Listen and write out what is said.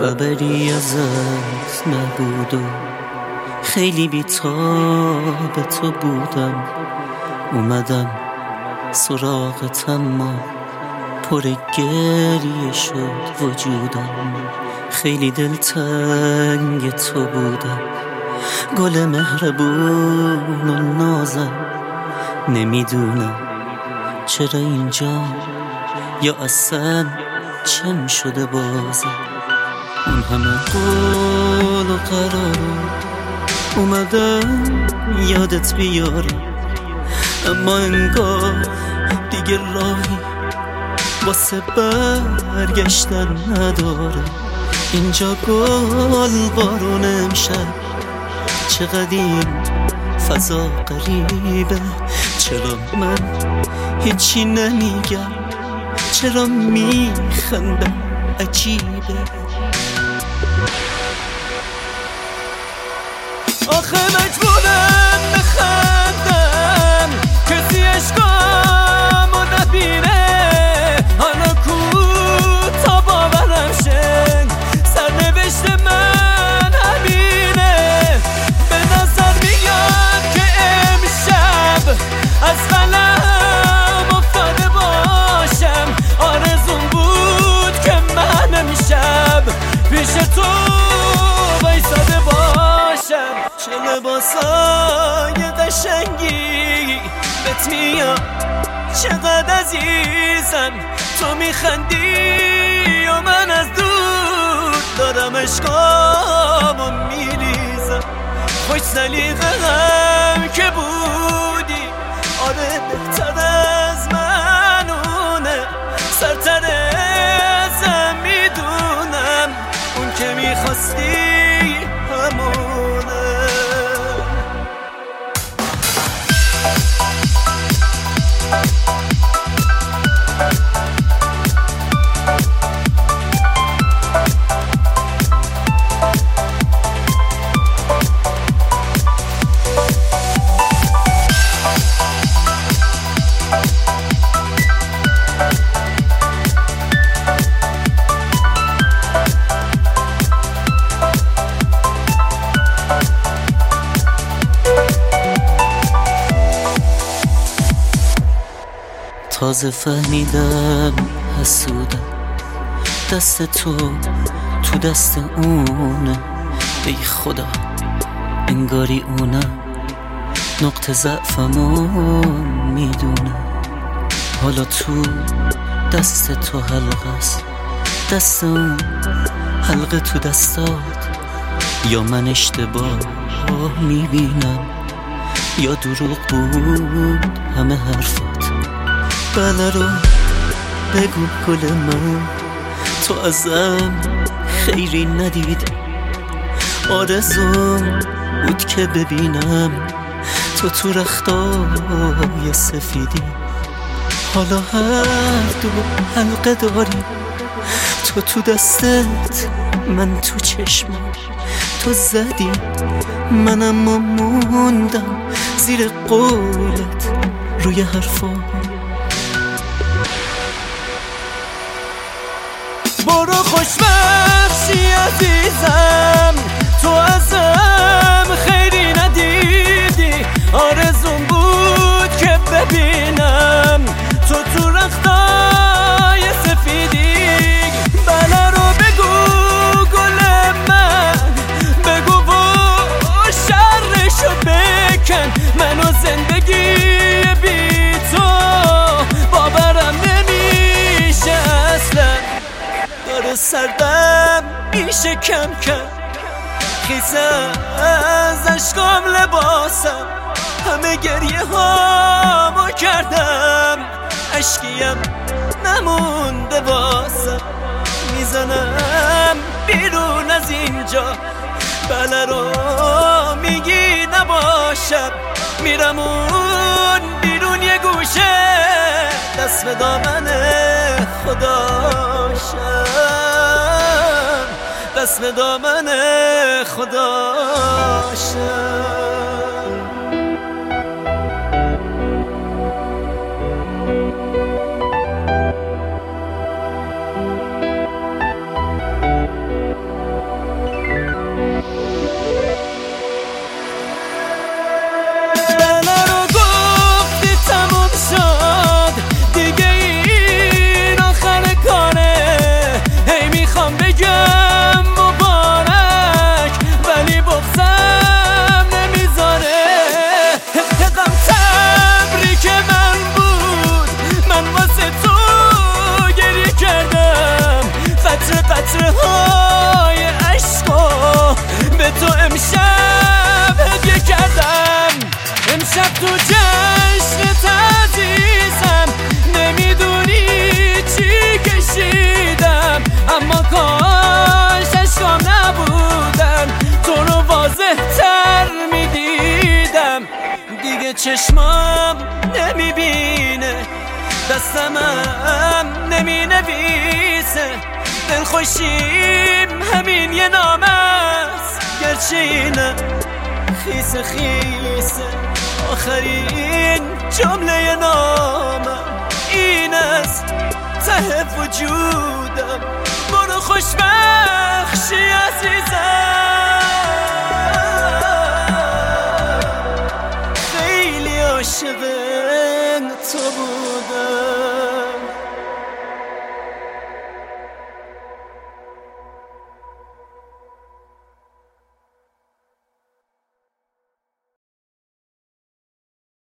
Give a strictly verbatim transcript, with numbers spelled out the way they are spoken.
خبری ازت نبود و خیلی بی‌تاب تو بودم. اومدم سراغت اما پر گریه شد وجودم. خیلی دلتنگ تو بودم، گل مهربون و نازم. نمیدونم چرا اینجا یا اصلا چم شده بازم. اون همه قول و قرار اومدم یادت بیارم، اما انگار دیگه راهی واسه برگشتن نداره. اینجا گل بارون امشب، چقدر این فضا غریبه. چرا من هیچی نمیگم، چرا میخندم عجیبه. آخه مجبورم بخندم کسی عشقامو نبینه. حالا کو تا باورم شه سرنوشت من همینه. به نظر میاد که امشب از قلم افتاده باشم. آرزوم بود که من امشب پیش تو وایساده باشم. چه لباسای قشنگی بهت میاد، چقدر عزیزم تو میخندی و من از دور دارم عشقامو میریزم. خوش سلیقه هم که بودی، آره بهتر از منونه. سرتر ازم میدونم، اون که میخواستی همونه. تازه فهمیدم حسودم، دست تو تو دست اونه. ای خدا انگاری اونم نقطه ضعفمو میدونه. حالا تو دست تو حلقه است، دست اون حلقه تو دستات. یا من اشتباه میبینم یا دروغ بود همه حرفات. بله رو بگو گل من، تو ازم خیری ندیدم. آرزوم بود که ببینم تو تو رختای سفیدی. حالا هر دو حلقه داری، تو تو دستت من تو چشمم. تو زدی منم موندم زیر قولت روی حرفام. برو خوشبخشی عزیزم، تو ازم خیری ندیدی. آرزوم بود که ببینم تو تو رختای سفیدی. بله رو بگو گل من، بگو و شرشو بکن. منو زندگی بی تو باورم نمیشه اصلا. داره سردم میشه کم کم، خیزم از عشقام لباسم. همه گریه هامو کردم، عشقیم نمونده واسم. میزنم بیرون از اینجا، بله رو میگی نباشم. میرم اون بیرون یه گوشه، دست به دامن خداشم، دست به دامن خداشم. تو جشن عزیزم نمیدونی چی کشیدم، اما کاش عشقام نبودن تو رو واضح تر میدیدم. دیگه چشمام نمیبینه، دستمم نمی نویسه، دلخوشیم همین یه نام است، گرچه اینم خیس خیسه. آخرین جمله نامم این است ته وجودم، برو خوشبخشی عزیزم.